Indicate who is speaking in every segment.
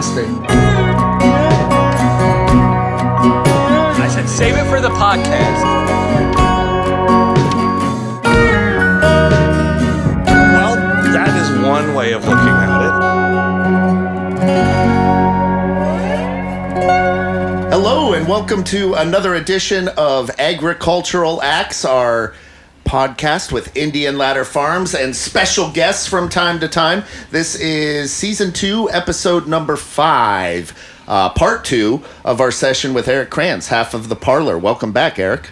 Speaker 1: Wednesday.
Speaker 2: I said save it for the podcast.
Speaker 3: Well, that is one way of looking at it.
Speaker 1: Hello and welcome to another edition of Agricultural Acts, our podcast with Indian Ladder Farms and special guests from time to time. This is season 2, episode number 5, part 2 of our session with Eric Kranz, half of the Parlor. Welcome back, Eric.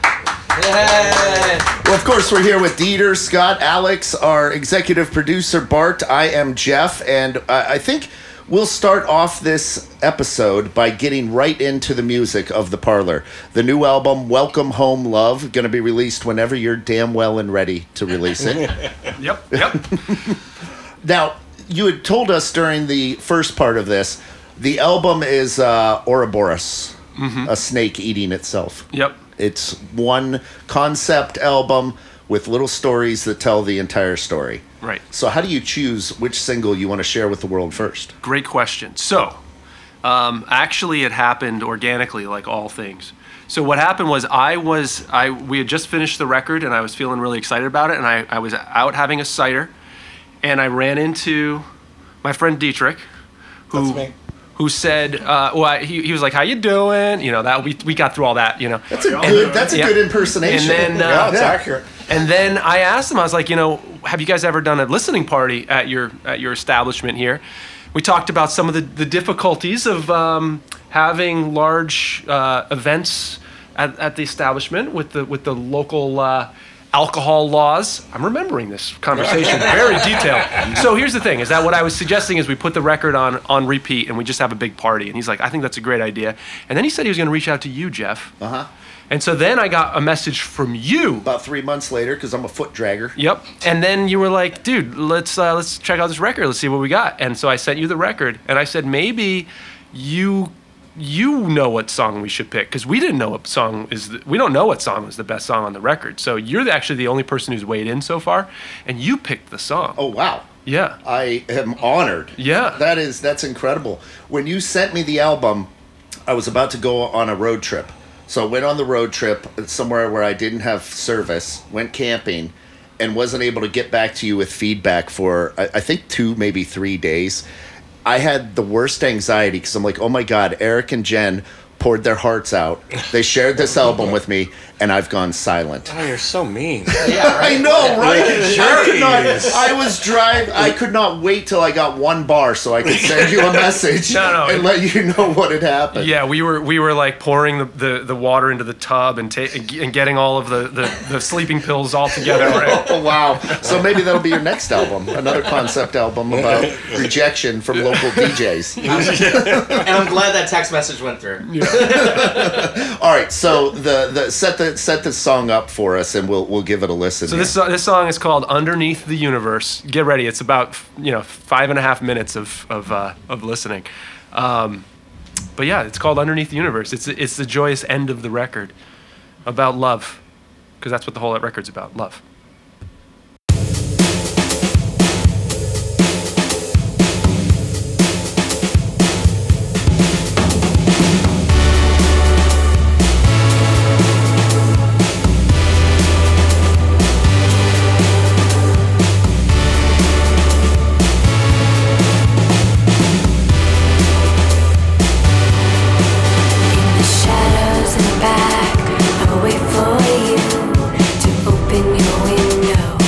Speaker 2: Yay.
Speaker 1: Well, of course, we're here with Dieter, Scott, Alex, our executive producer, Bart. I am Jeff, and I think we'll start off this episode by getting right into the music of the Parlor. The new album, Welcome Home Love, going to be released whenever you're damn well and ready to release it.
Speaker 2: Yep.
Speaker 1: Now, you had told us during the first part of this, the album is Ouroboros, a snake eating itself.
Speaker 2: Yep.
Speaker 1: It's one concept album with little stories that tell the entire story.
Speaker 2: Right.
Speaker 1: So how do you choose which single you want to share with the world first?
Speaker 2: Great question. So, actually, it happened organically, like all things. So what happened was we had just finished the record, and I was feeling really excited about it, and I was out having a cider, and I ran into my friend Dietrich, who said, he was like, "How you doing?" You know, that we got through all that. You know,
Speaker 1: That's a good impersonation.
Speaker 2: And then
Speaker 3: That's accurate.
Speaker 2: And then I asked him, I was like, have you guys ever done a listening party at your establishment here? We talked about some of the difficulties of having large events at the establishment with the local alcohol laws. I'm remembering this conversation very detailed. So here's the thing, is that what I was suggesting is we put the record on repeat and we just have a big party. And he's like, I think that's a great idea. And then he said he was going to reach out to you, Jeff.
Speaker 1: Uh-huh.
Speaker 2: And so then I got a message from you.
Speaker 1: About 3 months later, because I'm a foot dragger.
Speaker 2: Yep. And then you were like, dude, let's check out this record. Let's see what we got. And so I sent you the record. And I said, maybe you know what song we should pick. Because we didn't know what song we don't know what song was the best song on the record. So you're actually the only person who's weighed in so far. And you picked the song.
Speaker 1: Oh, wow.
Speaker 2: Yeah.
Speaker 1: I am honored.
Speaker 2: Yeah.
Speaker 1: That's incredible. When you sent me the album, I was about to go on a road trip. So I went on the road trip somewhere where I didn't have service, went camping, and wasn't able to get back to you with feedback for, I think, 2, maybe 3 days. I had the worst anxiety because I'm like, oh my God, Eric and Jen poured their hearts out. They shared this album with me, and I've gone silent.
Speaker 3: Oh, you're so mean.
Speaker 2: Yeah, right?
Speaker 1: I know, right?
Speaker 3: Jeez.
Speaker 1: I could not wait till I got one bar so I could send you a message and let you know what had happened.
Speaker 2: Yeah, we were like pouring the water into the tub and getting all of the sleeping pills all together. Right?
Speaker 1: Oh, wow. So maybe that'll be your next album, another concept album about rejection from local DJs.
Speaker 4: And I'm glad that text message went through.
Speaker 1: All right, so set the song up for us, and we'll give it a listen.
Speaker 2: So this song is called "Underneath the Universe." Get ready; it's about 5.5 minutes of listening. But yeah, it's called "Underneath the Universe." It's the joyous end of the record, about love, because that's what the whole record's about: love.
Speaker 5: Wait for you to open your window.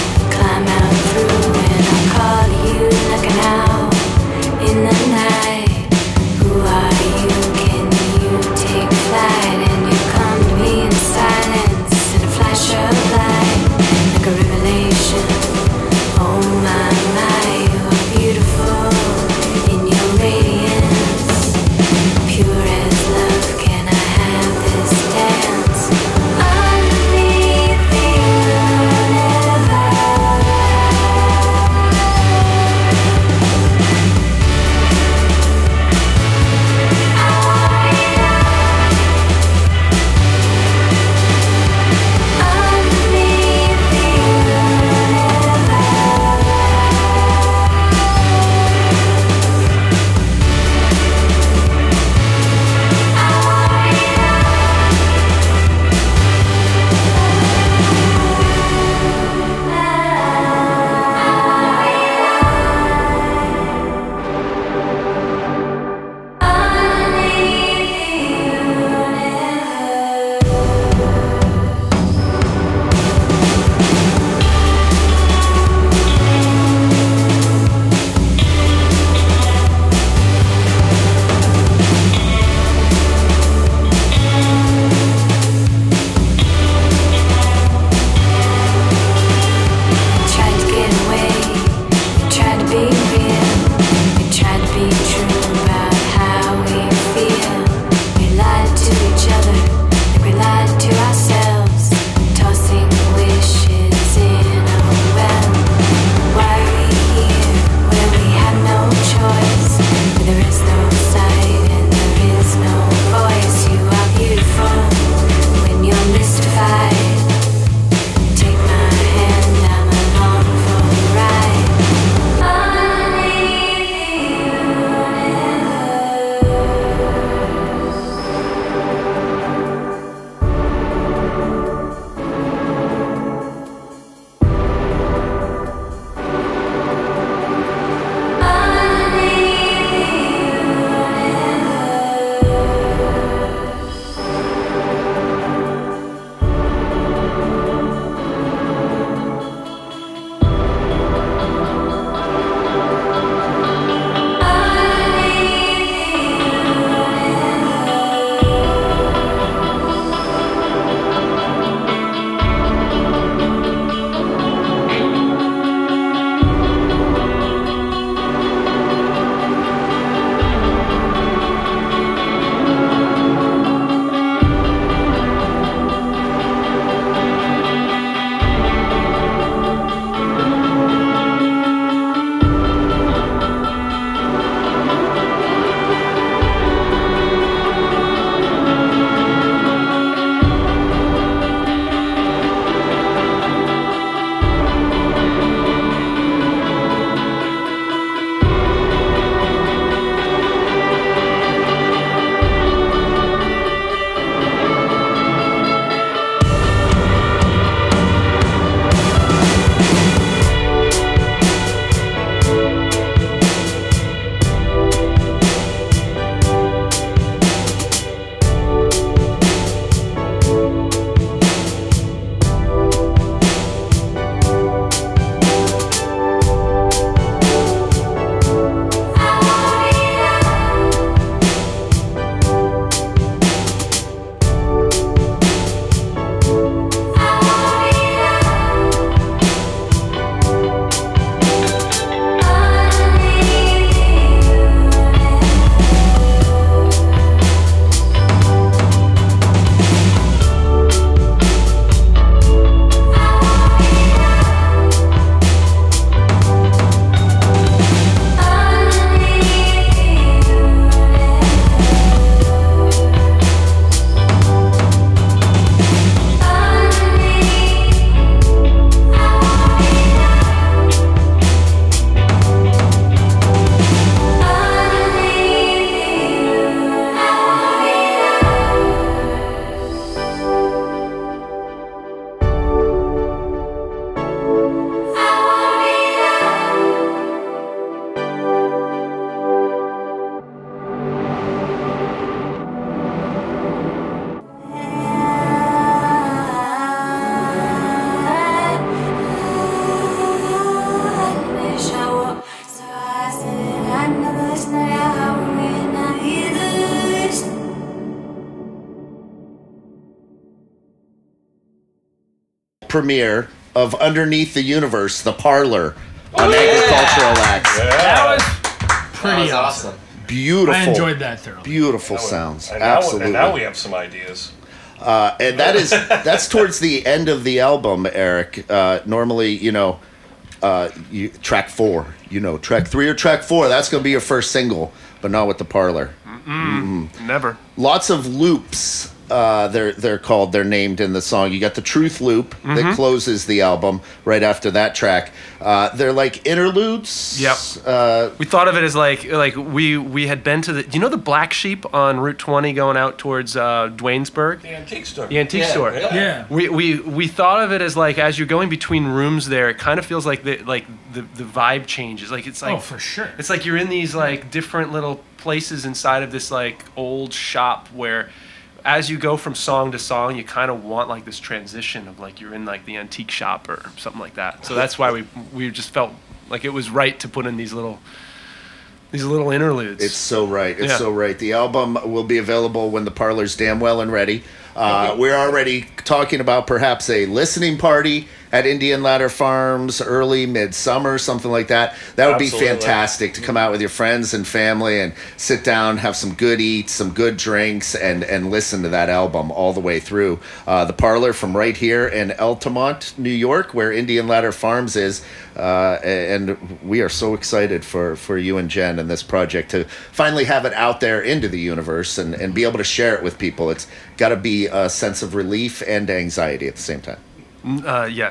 Speaker 1: premiere of Underneath the Universe, the Parlor on Agricultural Acts.
Speaker 6: That was
Speaker 4: That
Speaker 6: pretty
Speaker 4: was
Speaker 6: awesome.
Speaker 4: awesome.
Speaker 1: Beautiful.
Speaker 6: I enjoyed that thoroughly.
Speaker 1: Beautiful sounds.
Speaker 3: And
Speaker 1: Absolutely.
Speaker 3: now we have some ideas.
Speaker 1: And that's towards the end of the album, Eric. Normally, track 4, track 3 or track 4, that's going to be your first single, but not with the Parlor.
Speaker 2: Never.
Speaker 1: Lots of loops. They're called. They're named in the song. You got the Truth loop that closes the album right after that track. They're like interludes.
Speaker 2: Yep. We thought of it as like we had been to the the Black Sheep on Route 20 going out towards Dwaynesburg.
Speaker 3: The antique store.
Speaker 2: The antique store.
Speaker 6: Yeah.
Speaker 2: We thought of it as like as you're going between rooms there, it kind of feels like the vibe changes. Like it's like
Speaker 6: Oh, for sure.
Speaker 2: It's like you're in these like different little places inside of this like old shop where as you go from song to song, you kind of want like this transition of like you're in like the antique shop or something like that. So that's why we just felt like it was right to put in these little interludes.
Speaker 1: It's so right. It's
Speaker 2: Yeah.
Speaker 1: so right. The album will be available when the Parlor's damn well and ready. We're already talking about perhaps a listening party at Indian Ladder Farms early midsummer, something like that. That would be
Speaker 3: Absolutely.
Speaker 1: fantastic to come out with your friends and family and sit down, have some good eats, some good drinks, and listen to that album all the way through. The Parlor from right here in Altamont, New York, where Indian Ladder Farms is. And we are so excited for you and Jen and this project to finally have it out there into the universe and be able to share it with people. It's got to be a sense of relief and anxiety at the same time.
Speaker 2: Yeah.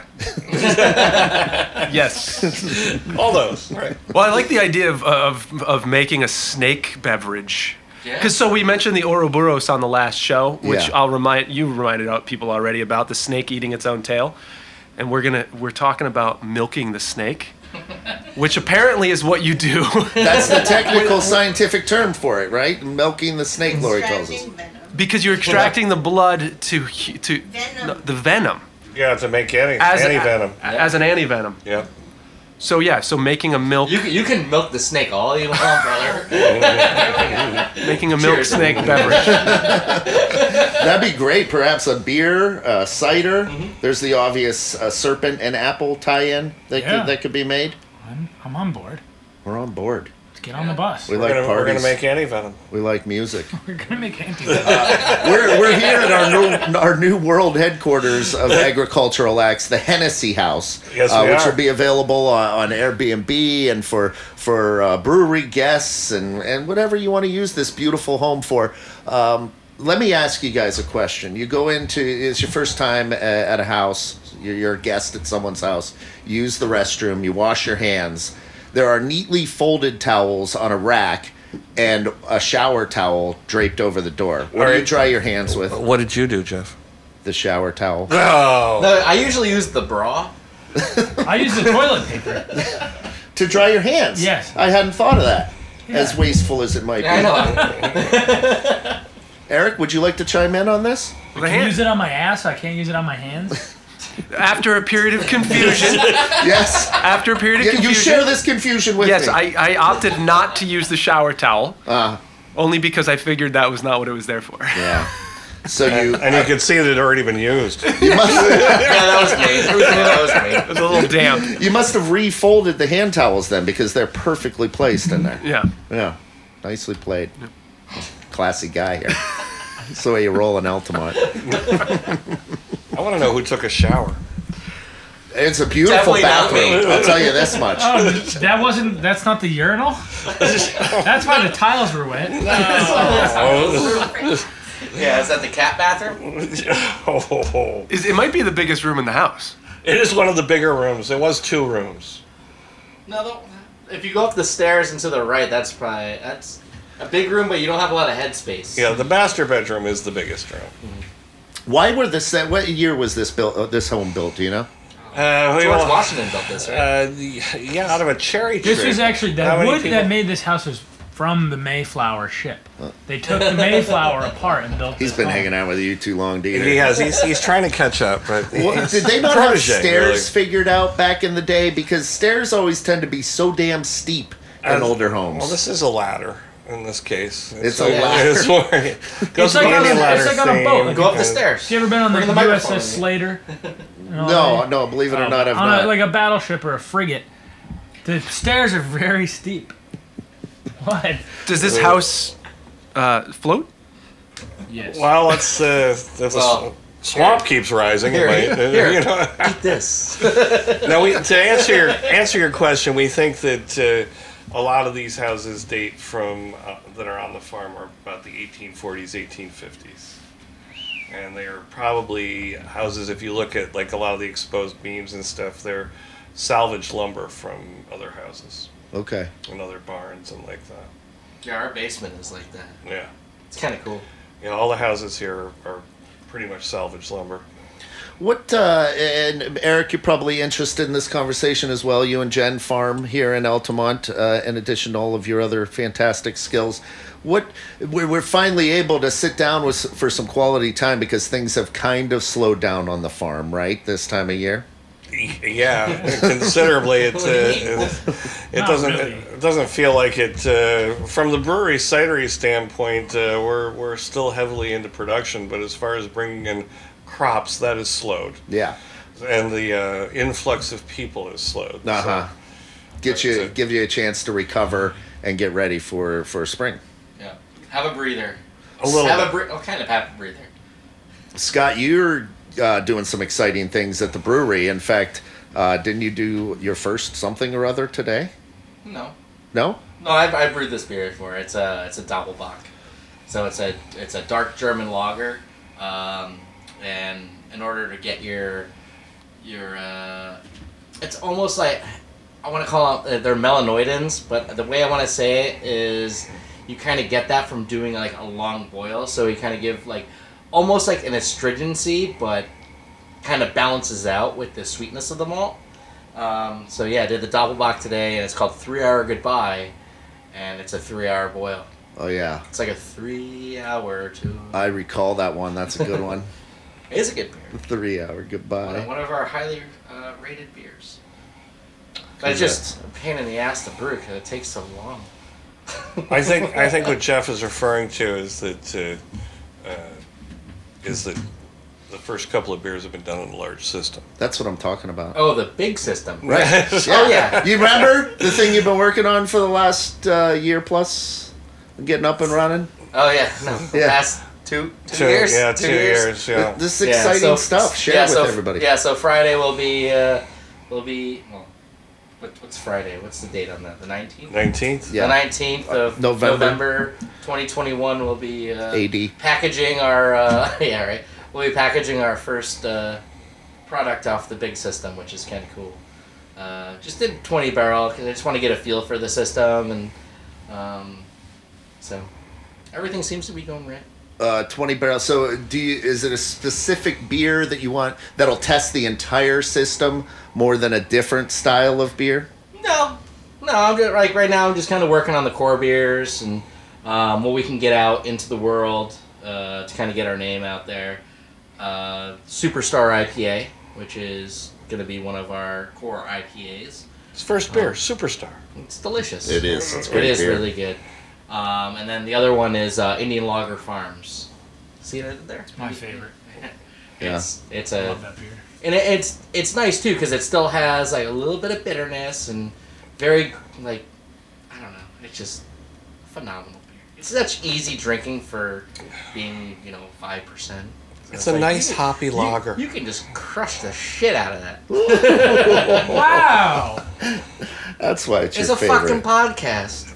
Speaker 2: Yes.
Speaker 3: All those. Right.
Speaker 2: Well, I like the idea of making a snake beverage.
Speaker 4: Yeah.
Speaker 2: Because so we mentioned the Ouroboros on the last show, which
Speaker 1: Yeah.
Speaker 2: you reminded people already about the snake eating its own tail, and we're talking about milking the snake, which apparently is what you do.
Speaker 1: That's the technical scientific term for it, right? Milking the snake, Lori tells us.
Speaker 7: Extracting venom.
Speaker 2: Because you're extracting the blood to
Speaker 7: Venom.
Speaker 2: no, the venom
Speaker 3: Yeah, to make anti venom.
Speaker 2: as an anti-venom.
Speaker 3: Yeah.
Speaker 2: So making a milk
Speaker 4: You can milk the snake all you want, brother.
Speaker 2: making a milk
Speaker 4: Cheers.
Speaker 2: snake beverage.
Speaker 1: That'd be great. Perhaps a beer, cider. There's the obvious serpent and apple tie-in that could be made.
Speaker 6: I'm on board.
Speaker 1: We're on board.
Speaker 6: Let's get on the bus.
Speaker 1: We like
Speaker 3: We're
Speaker 1: parties.
Speaker 3: gonna make anti venom.
Speaker 1: We like music.
Speaker 6: We're gonna make anti.
Speaker 1: We're here at our new world headquarters of Agricultural Acts, the Hennessy House,
Speaker 3: Yes, we
Speaker 1: which
Speaker 3: are.
Speaker 1: will be available on Airbnb and for brewery guests and whatever you want to use this beautiful home for. Let me ask you guys a question. You go into, it's your first time at a house, you're a guest at someone's house, you use the restroom, you wash your hands. There are neatly folded towels on a rack and a shower towel draped over the door. What do you
Speaker 3: Alright.
Speaker 1: dry your hands with?
Speaker 3: What did you do, Jeff?
Speaker 1: The shower towel.
Speaker 3: Oh.
Speaker 4: No, I usually use the bra.
Speaker 6: I use the toilet paper.
Speaker 1: To dry your hands?
Speaker 6: Yes.
Speaker 1: I hadn't thought of that.
Speaker 6: Yeah.
Speaker 1: As wasteful as it might be.
Speaker 4: I know.
Speaker 1: Eric, would you like to chime in on this?
Speaker 2: With a
Speaker 6: I can
Speaker 2: hand.
Speaker 6: use it on my ass. I can't use it on my hands.
Speaker 2: After a period of confusion.
Speaker 1: Yes.
Speaker 2: After a period of
Speaker 1: You
Speaker 2: confusion.
Speaker 1: share this confusion with
Speaker 2: Yes,
Speaker 1: me.
Speaker 2: I opted not to use the shower towel,
Speaker 1: Uh,
Speaker 2: only because I figured that was not what it was there for.
Speaker 1: yeah. So you
Speaker 3: And you could see it had already been used.
Speaker 1: must
Speaker 4: Yeah, that was me. That was me.
Speaker 2: It was a little damp.
Speaker 1: you must have refolded the hand towels then because they're perfectly placed in there.
Speaker 2: Yeah.
Speaker 1: Yeah. Nicely played. Classy guy here. That's the way you roll in Altamont.
Speaker 3: I want to know who took a shower.
Speaker 1: It's a beautiful
Speaker 4: Definitely not
Speaker 1: bathroom.
Speaker 4: me.
Speaker 1: I'll tell you this much.
Speaker 6: Oh, that's not the urinal? That's why the tiles were wet.
Speaker 4: Yeah, is that the cat bathroom?
Speaker 3: Oh.
Speaker 2: It might be the biggest room in the house.
Speaker 3: It is one of the bigger rooms. It was 2 rooms.
Speaker 4: No, if you go up the stairs and to the right, that's a big room, but you don't have a lot of headspace.
Speaker 3: Yeah, the master bedroom is the biggest room.
Speaker 1: Why were this? What year was this built? This home built? Do you know?
Speaker 4: George Washington built this, right?
Speaker 3: Yeah, out of a cherry tree.
Speaker 6: This was actually,
Speaker 3: How
Speaker 6: the
Speaker 3: many
Speaker 6: wood
Speaker 3: people-
Speaker 6: that made this house was from the Mayflower ship. They took the Mayflower apart and built
Speaker 1: He's
Speaker 6: this
Speaker 1: been
Speaker 6: home.
Speaker 1: hanging out with you too long, Dieter.
Speaker 3: He has. He's trying to catch up, but
Speaker 1: What, did they not have stairs figured out back in the day? Because stairs always tend to be so damn steep in older homes.
Speaker 3: Well, this is a ladder in this case.
Speaker 1: It's a ladder.
Speaker 3: It's more,
Speaker 6: It's like on a boat.
Speaker 3: theme.
Speaker 4: Go up the stairs.
Speaker 6: You ever been on the
Speaker 4: Bring the
Speaker 6: USS
Speaker 4: microphone.
Speaker 6: Slater?
Speaker 1: No, believe it or not, I've
Speaker 6: on
Speaker 1: not.
Speaker 6: like a battleship or a frigate, the stairs are very steep. What?
Speaker 2: Does this house float?
Speaker 6: Yes.
Speaker 3: Well, if the
Speaker 4: Well,
Speaker 3: swamp keeps rising,
Speaker 4: here,
Speaker 3: it might.
Speaker 4: here.
Speaker 3: You know.
Speaker 4: Eat this.
Speaker 3: Now, to answer your question, we think that a lot of these houses date from that are on the farm are about the 1840s, 1850s, and they are probably houses. If you look at like a lot of the exposed beams and stuff, they're salvaged lumber from other houses
Speaker 1: Okay.
Speaker 3: and other barns and like that.
Speaker 4: Yeah, our basement is like that.
Speaker 3: Yeah,
Speaker 4: It's kind of cool.
Speaker 3: yeah. All the houses here are pretty much salvaged lumber.
Speaker 1: What and Eric, you're probably interested in this conversation as well. You and Jen farm here in Altamont, in addition to all of your other fantastic skills. We're finally able to sit down for some quality time because things have kind of slowed down on the farm, right? This time of year.
Speaker 3: Yeah, considerably. It
Speaker 6: Not
Speaker 3: doesn't
Speaker 6: really.
Speaker 3: it doesn't feel like it from the brewery cidery standpoint. We're still heavily into production, but as far as bringing in crops, that is slowed,
Speaker 1: Yeah.
Speaker 3: and the influx of people is slowed.
Speaker 1: Uh huh.
Speaker 3: So-
Speaker 1: Give you a chance to recover and get ready for spring.
Speaker 4: Yeah. Have a breather.
Speaker 3: A little
Speaker 4: Have
Speaker 3: bit.
Speaker 4: kind of have a breather.
Speaker 1: Scott, you're doing some exciting things at the brewery. In fact, didn't you do your first something or other today?
Speaker 4: No.
Speaker 1: No?
Speaker 4: No, I brewed this beer before. It's a Doppelbock. So it's a dark German lager, and in order to get your it's almost like I want to call it they're melanoidins, but the way I want to say it is you kind of get that from doing like a long boil. So you kind of give like almost like an astringency, but kind of balances out with the sweetness of the malt. So yeah, I did the Doppelbock today, and it's called 3 Hour Goodbye, and it's a 3-hour boil.
Speaker 1: Oh yeah,
Speaker 4: It's like a 3 hour to.
Speaker 1: I recall that one. That's a good one.
Speaker 4: It is a good beer.
Speaker 1: 3 hour goodbye.
Speaker 4: One of our highly rated beers. But it's just a pain in the ass to brew because it takes so long.
Speaker 3: I think what Jeff is referring to is that the first couple of beers have been done in a large system.
Speaker 1: That's what I'm talking about.
Speaker 4: Oh, the big system.
Speaker 1: Right.
Speaker 4: Oh yeah.
Speaker 1: You remember the thing you've been working on for the last year plus, getting up and running?
Speaker 4: Oh yeah. No.
Speaker 1: Yeah.
Speaker 4: Past two years.
Speaker 3: Yeah, 2 years. Yeah.
Speaker 1: This is exciting stuff. Share it with everybody.
Speaker 4: Yeah. So Friday will be well. What's Friday? What's the date on that? The 19th.
Speaker 3: 19th.
Speaker 1: Yeah.
Speaker 4: The 19th of
Speaker 1: November.
Speaker 4: 2021 will be
Speaker 1: AD.
Speaker 4: packaging our yeah, right. We'll be packaging our first product off the big system, which is kind of cool. Just did 20 barrel because I just want to get a feel for the system, and so everything seems to be going right.
Speaker 1: 20 barrels. So, is it a specific beer that you want that'll test the entire system more than a different style of beer?
Speaker 4: No, I'm just, like right now I'm just kind of working on the core beers and what we can get out into the world to kind of get our name out there. Superstar IPA, which is going to be one of our core IPAs.
Speaker 3: His first beer, Superstar.
Speaker 4: It's delicious.
Speaker 1: It is. It's
Speaker 4: It
Speaker 1: great
Speaker 4: is
Speaker 1: beer.
Speaker 4: really good. And then the other one is Indian Lager Farms. See it there?
Speaker 6: My favorite.
Speaker 4: It's
Speaker 6: I
Speaker 4: a
Speaker 6: love that beer.
Speaker 4: and it's nice too because it still has like a little bit of bitterness and very like I don't know. It's just phenomenal beer. It's such easy drinking for being 5%.
Speaker 3: It's a nice
Speaker 4: like,
Speaker 3: hoppy lager.
Speaker 4: You can just crush the shit out of that.
Speaker 6: Wow.
Speaker 1: That's why it's
Speaker 4: It's
Speaker 1: your
Speaker 4: a
Speaker 1: favorite.
Speaker 4: fucking podcast.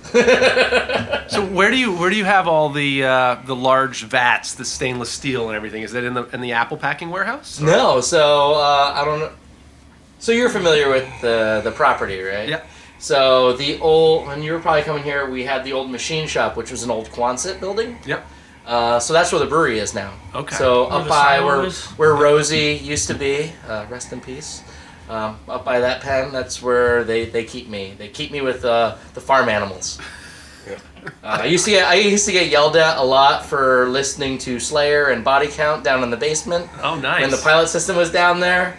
Speaker 2: So where do you have all the large vats, the stainless steel and everything? Is that in the apple packing warehouse?
Speaker 4: No, so I don't know. So you're familiar with the property, right?
Speaker 2: Yeah.
Speaker 4: So the old, when you were probably coming here, we had the old machine shop, which was an old Quonset building.
Speaker 2: Yep.
Speaker 4: So that's where the brewery is now.
Speaker 2: Okay.
Speaker 4: So
Speaker 6: Where
Speaker 4: up
Speaker 6: the
Speaker 4: by
Speaker 6: silo is?
Speaker 4: where Rosie used to be, rest in peace. Up by that pen, that's where they keep me. They keep me with the farm animals.
Speaker 3: Yeah.
Speaker 4: I used to get yelled at a lot for listening to Slayer and Body Count down in the basement
Speaker 2: Oh, nice.
Speaker 4: when the pilot system was down there.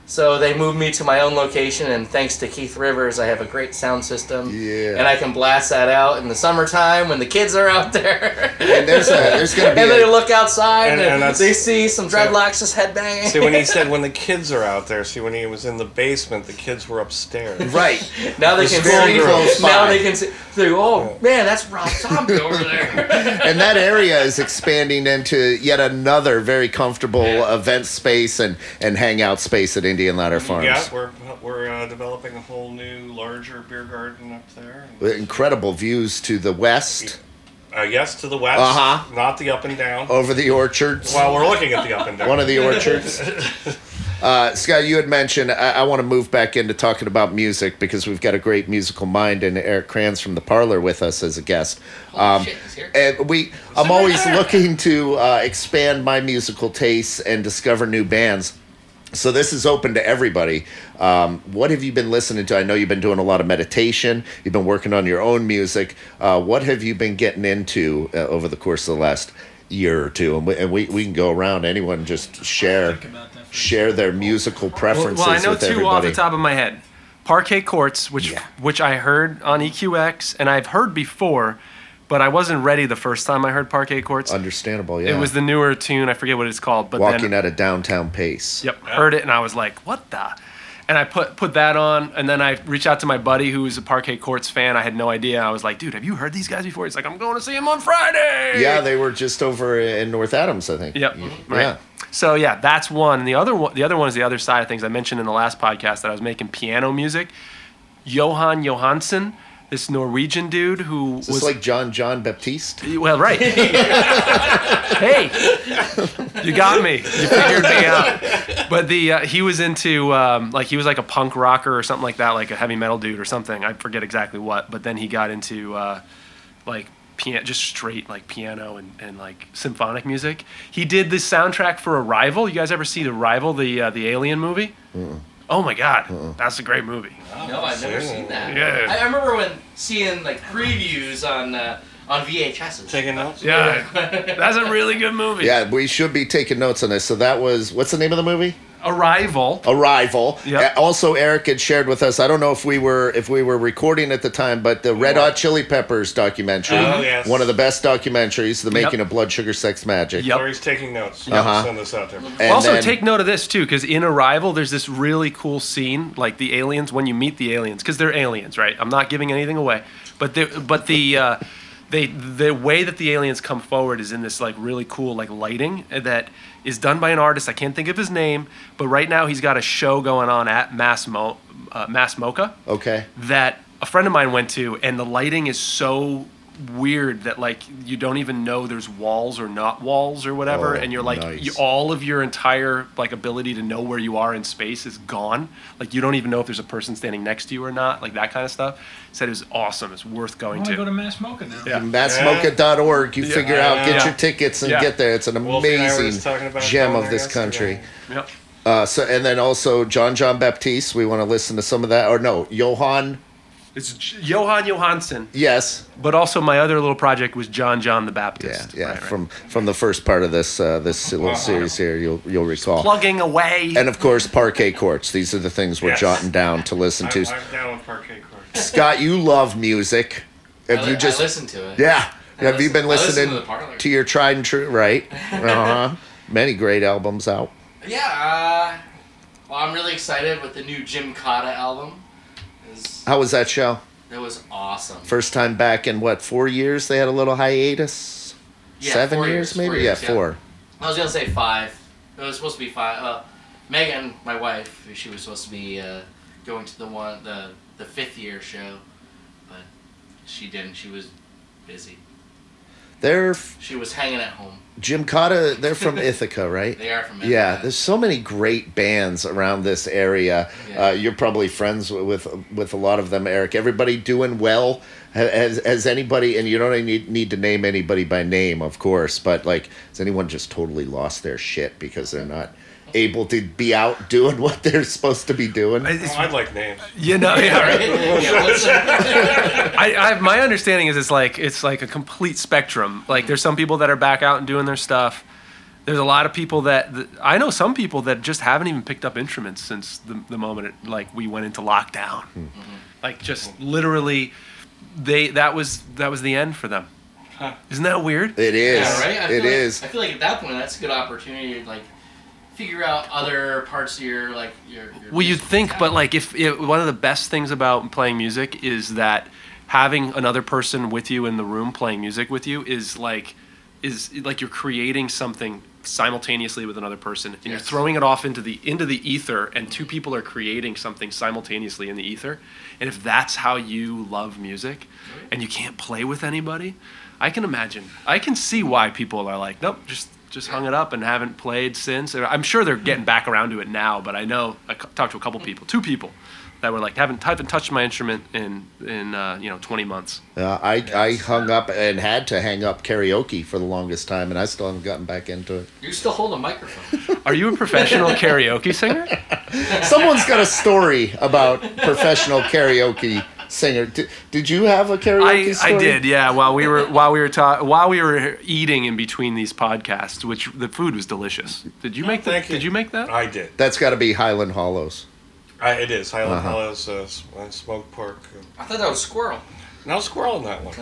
Speaker 4: So they moved me to my own location, and thanks to Keith Rivers, I have a great sound system.
Speaker 1: Yeah.
Speaker 4: And I can blast that out in the summertime when the kids are out there.
Speaker 1: And there's going to be
Speaker 4: and they look outside
Speaker 3: And
Speaker 4: and,
Speaker 3: that's-
Speaker 4: they see some dreadlocks just headbanging.
Speaker 3: See, when he said when the kids are out there, when he was in the basement, the kids were upstairs.
Speaker 1: right.
Speaker 4: now they
Speaker 1: It's
Speaker 4: can
Speaker 1: very
Speaker 4: see.
Speaker 1: close
Speaker 4: Now
Speaker 1: by.
Speaker 4: they can see. They go, oh man, that's Rob Zombie over there.
Speaker 1: And that area is expanding into yet another very comfortable event space and hangout space at Indian Ladder Farms.
Speaker 3: Yeah, we're developing a whole new, larger beer garden up there.
Speaker 1: With incredible views to the west,
Speaker 3: Yes, to the west.
Speaker 1: Uh-huh.
Speaker 3: Not the up and down.
Speaker 1: over the orchards.
Speaker 3: Well, we're looking at the up and down.
Speaker 1: One of the orchards. Scott, you had mentioned, I want to move back into talking about music because we've got a great musical mind and Eric Kranz from The Parlor with us as a guest.
Speaker 4: Holy shit, he's here.
Speaker 1: And I'm always looking to expand my musical tastes and discover new bands. So this is open to everybody. What have you been listening to? I know you've been doing a lot of meditation. You've been working on your own music. What have you been getting into over the course of the last year or two? And we can go around. Anyone just share their musical preferences
Speaker 2: Well, I know
Speaker 1: with
Speaker 2: two
Speaker 1: everybody.
Speaker 2: off the top of my head. Parquet Courts, which I heard on EQX, and I've heard before, but I wasn't ready the first time I heard Parquet Courts.
Speaker 1: Understandable, yeah.
Speaker 2: It was the newer tune. I forget what it's called, but
Speaker 1: Walking
Speaker 2: then
Speaker 1: at a downtown pace.
Speaker 2: Yep, heard it, and I was like, what the? And I put that on, and then I reached out to my buddy who was a Parquet Courts fan. I had no idea. I was like, dude, have you heard these guys before? He's like, I'm going to see them on Friday.
Speaker 1: Yeah, they were just over in North Adams, I think.
Speaker 2: Yep.
Speaker 1: Yeah.
Speaker 2: Right. So yeah, that's one. And the other one is the other side of things. I mentioned in the last podcast that I was making piano music. Johan Johansson, this Norwegian dude who
Speaker 1: Is this like John Baptiste?
Speaker 2: well, right. Hey, you got me. You figured me out. But he was into he was like a punk rocker or something like that, like a heavy metal dude or something. I forget exactly what. But then he got into just straight like piano and like symphonic music. He did the soundtrack for Arrival. You guys ever see Arrival, the Alien movie? Oh my God, that's a great movie.
Speaker 4: No, I've never seen that.
Speaker 2: Yeah.
Speaker 4: I remember seeing like previews on VHSs.
Speaker 3: Taking notes?
Speaker 2: Yeah, that's a really good movie.
Speaker 1: Yeah, we should be taking notes on this. So that was, what's the name of the movie?
Speaker 2: Arrival.
Speaker 1: Arrival.
Speaker 2: Yep.
Speaker 1: Also, Eric had shared with us. I don't know if we were recording at the time, but the Red Hot Chili Peppers documentary.
Speaker 3: Oh, yes.
Speaker 1: One of the best documentaries, The Making
Speaker 2: Yep.
Speaker 1: of Blood Sugar Sex Magic.
Speaker 2: Yep.
Speaker 3: Corey's taking notes.
Speaker 1: Uh-huh.
Speaker 3: Send this out there.
Speaker 1: And
Speaker 2: Also,
Speaker 1: then-
Speaker 2: take note of this too, because in Arrival, there's this really cool scene, like the aliens when you meet the aliens, because they're aliens, right? I'm not giving anything away, but the way that the aliens come forward is in this like really cool like lighting that is done by an artist. I can't think of his name, but right now he's got a show going on at Mass Mocha
Speaker 1: Okay.
Speaker 2: that a friend of mine went to, and the lighting is so weird that like you don't even know there's walls or not walls or whatever,
Speaker 1: Oh,
Speaker 2: and you're like
Speaker 1: nice.
Speaker 2: all of your entire like ability to know where you are in space is gone. Like you don't even know if there's a person standing next to you or not, like that kind of stuff. Said it was awesome. It's worth
Speaker 6: I
Speaker 2: going
Speaker 6: want to go
Speaker 2: to.
Speaker 6: to Mass Mocha now.
Speaker 2: Yeah.
Speaker 1: MassMocha.org. You figure out, get
Speaker 2: Yeah.
Speaker 1: your tickets and
Speaker 2: Yeah.
Speaker 1: get there. It's an
Speaker 3: Wolfie and I were just
Speaker 1: amazing
Speaker 3: talking about
Speaker 1: gem
Speaker 3: going
Speaker 1: of
Speaker 3: there
Speaker 1: this country.
Speaker 3: yesterday.
Speaker 2: Yep.
Speaker 1: And then also John Baptiste. We want to listen to some of that. Or no, Johan.
Speaker 2: It's Johan Johansson,
Speaker 1: Yes.
Speaker 2: but also my other little project was John the
Speaker 1: Yeah,
Speaker 2: Baptist.
Speaker 1: yeah.
Speaker 2: Right, right.
Speaker 1: From the first part of this little series here, you'll recall.
Speaker 2: Plugging away.
Speaker 1: And of course, Parquet Courts. These are the things we're
Speaker 3: Yes.
Speaker 1: jotting down to listen to.
Speaker 3: I'm down with Parquet Court.
Speaker 1: Scott, you love music. Have you just?
Speaker 4: I listened to it.
Speaker 1: Yeah. Have you been
Speaker 4: I listened
Speaker 1: listening
Speaker 4: to The Parlor.
Speaker 1: to your tried and true? Right. Many great albums out.
Speaker 4: Yeah. Well, I'm really excited with the new Jim Cotta album.
Speaker 1: How was that show?
Speaker 4: It was awesome.
Speaker 1: First time back in what, 4 years? They had a little hiatus.
Speaker 4: Yeah,
Speaker 1: 7
Speaker 4: 4
Speaker 1: years, maybe.
Speaker 4: 4 years,
Speaker 1: yeah, 4.
Speaker 4: I was gonna say 5. It was supposed to be 5. Megan, my wife, she was supposed to be going to the 5th year show, but she didn't. She was busy. She was hanging at home.
Speaker 1: Jim Cotta. They're from Ithaca, right?
Speaker 4: They are from Ithaca.
Speaker 1: Yeah, there's so many great bands around this area.
Speaker 4: Yeah.
Speaker 1: You're probably friends with a lot of them, Eric. Everybody doing well? Has anybody, and you don't need to name anybody by name, of course, but like, has anyone just totally lost their shit because they're not able to be out doing what they're supposed to be doing?
Speaker 3: I'd like names.
Speaker 2: You know, yeah, right.
Speaker 4: Yeah, listen.
Speaker 2: My understanding is it's like a complete spectrum. Like there's some people that are back out and doing their stuff. There's a lot of people that I know some people that just haven't even picked up instruments since the moment we went into lockdown. Like just literally, that was the end for them.
Speaker 4: Huh.
Speaker 2: Isn't that weird?
Speaker 1: It is.
Speaker 4: Yeah, right?
Speaker 1: It is.
Speaker 4: I feel like at that point, that's a good opportunity to figure out other parts of your your
Speaker 2: Well, you'd think, but one of the best things about playing music is that having another person with you in the room playing music with you is like you're creating something simultaneously with another person, and you're throwing it off into the ether, and two people are creating something simultaneously in the ether. And if that's how you love music, and you can't play with anybody, I can see why people are like, nope, just hung it up and haven't played since. I'm sure they're getting back around to it now, but I know I talked to a couple people, 2 people, that were like, haven't touched my instrument in 20 months.
Speaker 1: I hung up and had to hang up karaoke for the longest time, and I still haven't gotten back into it.
Speaker 4: You still hold a microphone.
Speaker 2: Are you a professional karaoke singer?
Speaker 1: Someone's got a story about professional karaoke singer. Did you have a karaoke story?
Speaker 2: I did, yeah. While we were eating in between these podcasts, which the food was delicious. Did you make that? Did you make that?
Speaker 3: I did.
Speaker 1: That's got to be Highland Hollows.
Speaker 3: It is. Highland Hollows, smoked pork.
Speaker 4: I thought that was squirrel.
Speaker 3: No squirrel in that one.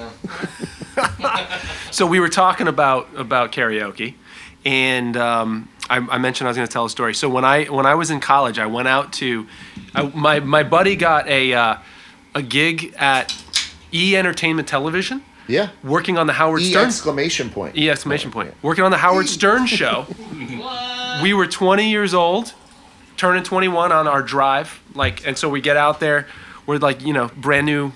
Speaker 2: So we were talking about karaoke, and I mentioned I was going to tell a story. So when I was in college, I went out to my buddy got a gig at E Entertainment Television.
Speaker 1: Yeah.
Speaker 2: Working on the Howard Stern.
Speaker 1: Exclamation point.
Speaker 2: E exclamation point. Working on the Howard Stern show.
Speaker 4: What?
Speaker 2: We were 20 years old, turning 21 on our drive, and so we get out there. We're brand new,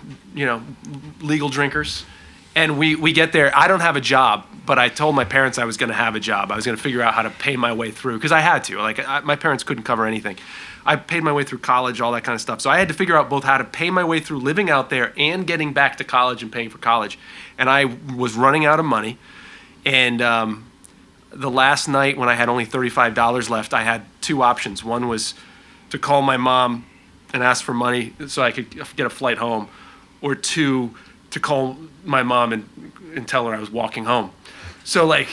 Speaker 2: legal drinkers, and we get there. I don't have a job, but I told my parents I was going to have a job. I was going to figure out how to pay my way through because I had to. My parents couldn't cover anything. I paid my way through college, all that kind of stuff. So I had to figure out both how to pay my way through living out there and getting back to college and paying for college. And I was running out of money. And the last night when I had only $35 left, I had 2 options. One was to call my mom and ask for money so I could get a flight home, or 2, to call my mom and tell her I was walking home. So I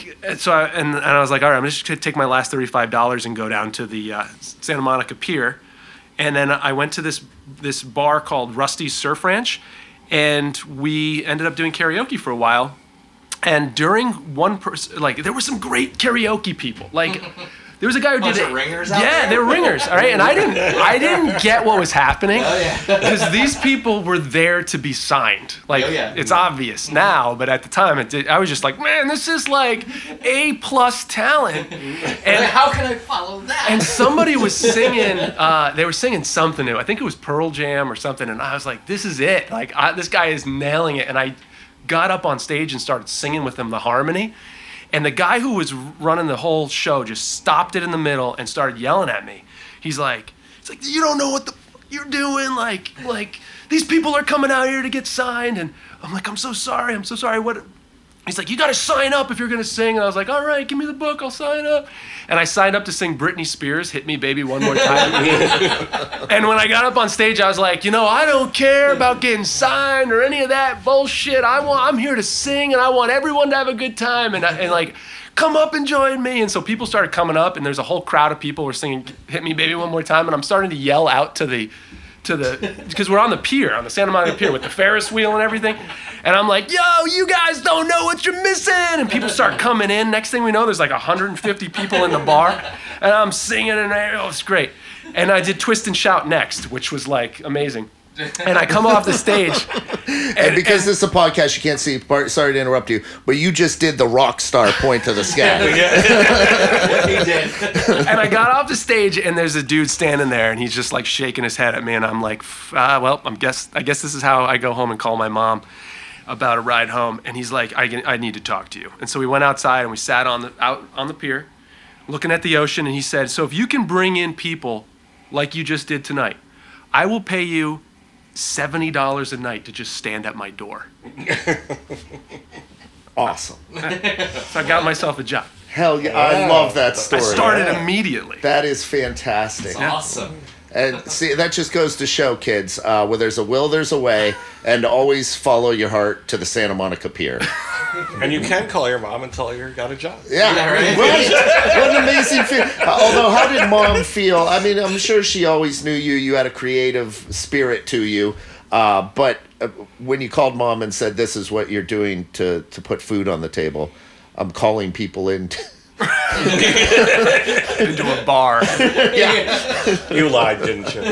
Speaker 2: was like, all right, I'm just gonna take my last $35 and go down to the Santa Monica Pier, and then I went to this bar called Rusty's Surf Ranch, and we ended up doing karaoke for a while. And during one person, there were some great karaoke people. There was a guy who did it.
Speaker 4: Ringers out
Speaker 2: Yeah,
Speaker 4: there?
Speaker 2: they were ringers. All right, and I didn't get what was happening because these people were there to be signed. It's obvious now, but at the time, I was just like, man, this is A+ talent. And
Speaker 4: how can I follow that?
Speaker 2: And somebody was singing. They were singing something new. I think it was Pearl Jam or something. And I was like, this is it. This guy is nailing it. And I got up on stage and started singing with them the harmony. And the guy who was running the whole show just stopped it in the middle and started yelling at me. He's like, you don't know what the you're doing. These people are coming out here to get signed. And I'm like, I'm so sorry. What? He's like, you got to sign up if you're going to sing. And I was like, all right, give me the book. I'll sign up. And I signed up to sing Britney Spears' Hit Me Baby One More Time. And when I got up on stage, I was like, I don't care about getting signed or any of that bullshit. I'm here to sing, and I want everyone to have a good time. And come up and join me. And so people started coming up, and there's a whole crowd of people who were singing Hit Me Baby One More Time. And I'm starting to yell out because we're on the pier, on the Santa Monica Pier with the Ferris wheel and everything. And I'm like, yo, you guys don't know what you're missing. And people start coming in. Next thing we know, there's 150 people in the bar. And I'm singing, and it's great. And I did Twist and Shout next, which was amazing. And I come off the stage.
Speaker 1: And because this is a podcast, you can't see. Sorry to interrupt you, but you just did the rock star point to the sky.
Speaker 4: He did.
Speaker 2: And I got off the stage, and there's a dude standing there, and he's just shaking his head at me, and I'm like, well, I guess this is how I go home and call my mom about a ride home. And he's like, I need to talk to you. And so we went outside, and we sat out on the pier, looking at the ocean, and he said, so if you can bring in people like you just did tonight, I will pay you $70 a night to just stand at my door.
Speaker 1: Awesome.
Speaker 2: So I got myself a job.
Speaker 1: Hell yeah, I love that story.
Speaker 2: I started immediately.
Speaker 1: That is fantastic.
Speaker 4: That's awesome.
Speaker 1: And see, that just goes to show, kids, where there's a will, there's a way, and always follow your heart to the Santa Monica Pier.
Speaker 3: And you can call your mom and tell her you got a job.
Speaker 1: Yeah,
Speaker 4: Yeah, right.
Speaker 1: right. What an amazing feel. Although, how did mom feel? I mean, I'm sure she always knew you. You had a creative spirit to you. But when you called mom and said, "This is what you're doing to put food on the table," I'm calling people in.
Speaker 2: Into a bar.
Speaker 3: You lied, didn't you?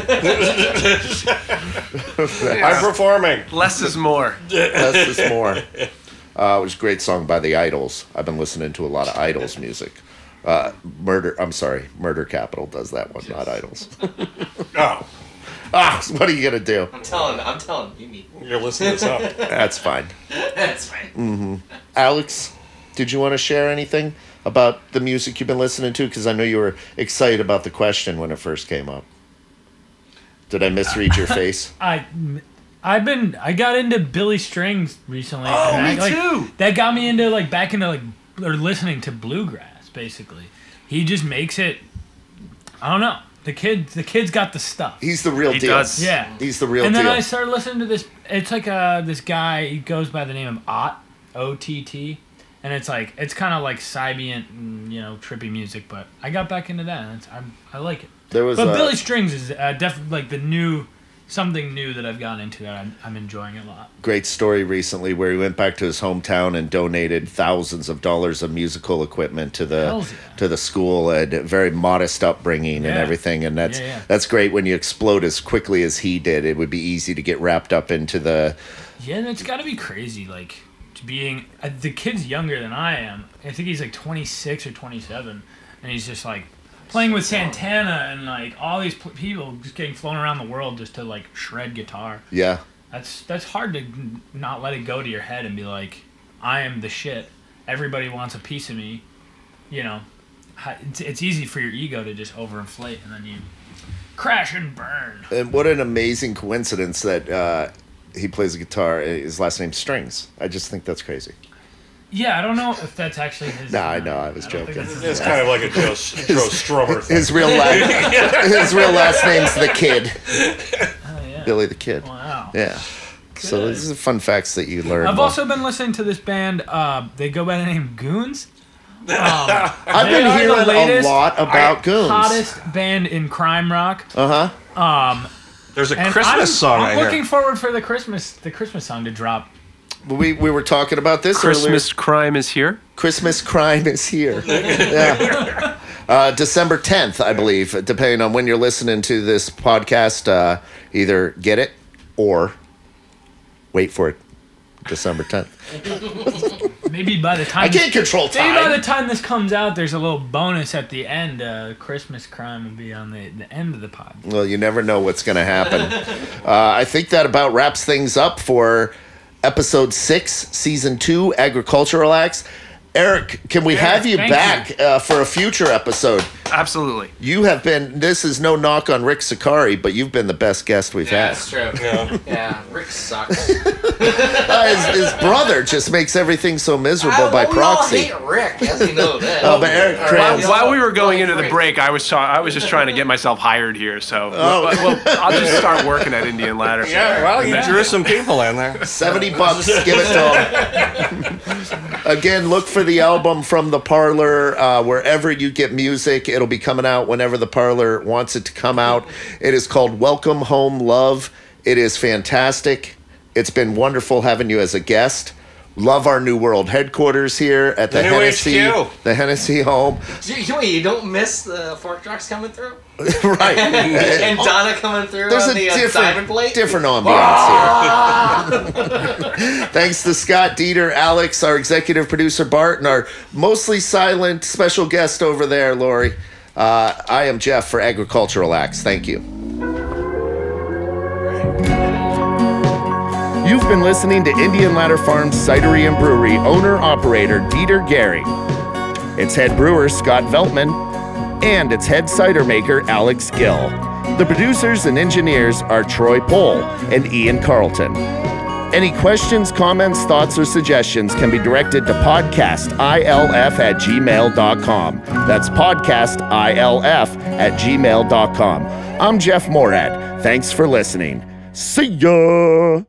Speaker 3: I'm performing.
Speaker 2: Less is more.
Speaker 1: Less is more. It was a great song by the Idols. I've been listening to a lot of Idols music. Murder Capital does that one, not Idols.
Speaker 3: Oh,
Speaker 1: What are you gonna do?
Speaker 4: I'm telling you, me.
Speaker 3: you're listening this up.
Speaker 1: That's fine.
Speaker 4: That's fine.
Speaker 1: Alex, did you want to share anything about the music you've been listening to? Because I know you were excited about the question when it first came up. Did I misread your face?
Speaker 6: I got into Billy Strings recently.
Speaker 2: Oh,
Speaker 6: and
Speaker 2: me too.
Speaker 6: That got me into listening to bluegrass. Basically, he just makes it. I don't know. The kid's got the stuff.
Speaker 1: He's the real
Speaker 2: He
Speaker 1: deal.
Speaker 2: does.
Speaker 6: Yeah.
Speaker 1: He's the real
Speaker 6: And
Speaker 1: deal.
Speaker 6: then I started listening to this. It's like this guy. He goes by the name of Ott, O-T-T, and it's kind of like Sibient, trippy music. But I got back into that. And I like it.
Speaker 1: There was
Speaker 6: But Billy Strings is definitely like something new that I've gotten into that I'm enjoying a lot.
Speaker 1: great story recently where he went back to his hometown and donated thousands of dollars of musical equipment to
Speaker 6: Hells yeah.
Speaker 1: the school. And a very modest upbringing and
Speaker 6: Yeah.
Speaker 1: everything. And that's
Speaker 6: Yeah.
Speaker 1: that's great when you explode as quickly as he did. It would be easy to get wrapped up into the.
Speaker 6: Yeah, and it's got to be crazy, like, being... the kid's younger than I am. I think he's, like, 26 or 27, and he's just, like, playing with Santana and, like, all these people just getting flown around the world just to, like, shred guitar.
Speaker 1: Yeah.
Speaker 6: That's hard to not let it go to your head and be like, I am the shit. Everybody wants a piece of me. It's easy for your ego to just overinflate, and then you crash and burn.
Speaker 1: And what an amazing coincidence that he plays the guitar. His last name's Strings. I just think that's crazy.
Speaker 6: Yeah, I don't know if that's actually his...
Speaker 1: No, I know. I was
Speaker 6: don't think
Speaker 1: joking.
Speaker 6: that's his
Speaker 3: It's kind of like a Joe Strummer thing.
Speaker 1: His real last name's the Kid.
Speaker 6: Oh, yeah.
Speaker 1: Billy the Kid.
Speaker 6: Wow.
Speaker 1: Yeah. So these are fun facts that you learn.
Speaker 6: I've also been listening to this band. They go by the name Goons.
Speaker 1: I've been hearing a lot about Goons.
Speaker 6: Hottest band in crime rock.
Speaker 3: There's a
Speaker 6: And
Speaker 3: Christmas song
Speaker 6: I'm
Speaker 3: I
Speaker 6: looking
Speaker 3: hear.
Speaker 6: forward for the Christmas song to drop.
Speaker 1: We were talking about this
Speaker 2: Christmas
Speaker 1: earlier.
Speaker 2: crime is here.
Speaker 1: Christmas crime is here. Yeah. December 10th, I believe, depending on when you're listening to this podcast. Either get it or wait for it. December 10th.
Speaker 6: Maybe by the time
Speaker 1: I can't control
Speaker 6: Maybe by the
Speaker 1: time.
Speaker 6: time this comes out, there's a little bonus at the end. Christmas crime will be on the end of the pod.
Speaker 1: Well, you never know what's going to happen. I think that about wraps things up for episode 6, season 2, Agricultural Acts. Eric, can we have you
Speaker 6: thank
Speaker 1: back for a future episode?
Speaker 2: Absolutely.
Speaker 1: You have been, this is no knock on Rick Sakari, but you've been the best guest we've
Speaker 4: Yeah,
Speaker 1: had.
Speaker 4: that's true.
Speaker 3: Yeah.
Speaker 4: Yeah, Rick sucks.
Speaker 1: His brother just makes everything so miserable by
Speaker 4: We all
Speaker 1: proxy.
Speaker 4: hate Rick, as you know that.
Speaker 1: Oh, but Eric
Speaker 4: All
Speaker 1: Kranz-
Speaker 2: While we were going into the
Speaker 4: Rick.
Speaker 2: break, I was just trying to get myself hired here. So well, I'll just start working at Indian Ladder.
Speaker 3: Yeah, well, you drew some people in there.
Speaker 1: $70, give it to him. Again, look for the album from The Parlor wherever you get music. It'll be coming out whenever The Parlor wants it to come out. It is called Welcome Home Love. It is fantastic. It's been wonderful having you as a guest. Love our New World headquarters here at the
Speaker 3: new
Speaker 1: Hennessy,
Speaker 3: HQ.
Speaker 1: the Hennessy home.
Speaker 4: Wait, you don't miss the fork trucks coming through?
Speaker 1: Right.
Speaker 4: And Donna coming through
Speaker 1: There's
Speaker 4: on
Speaker 1: a
Speaker 4: the diamond plate?
Speaker 1: different ambiance here. Thanks to Scott, Dieter, Alex, our executive producer Bart, and our mostly silent special guest over there, Lori. I am Jeff for Agricultural Acts. Thank you. You've been listening to Indian Ladder Farms Cidery and Brewery owner-operator Dieter Gary. Its head brewer, Scott Veltman, and its head cider maker, Alex Gill. The producers and engineers are Troy Pohl and Ian Carlton. Any questions, comments, thoughts, or suggestions can be directed to podcastilf@gmail.com. That's podcastilf@gmail.com. I'm Jeff Morad. Thanks for listening. See ya!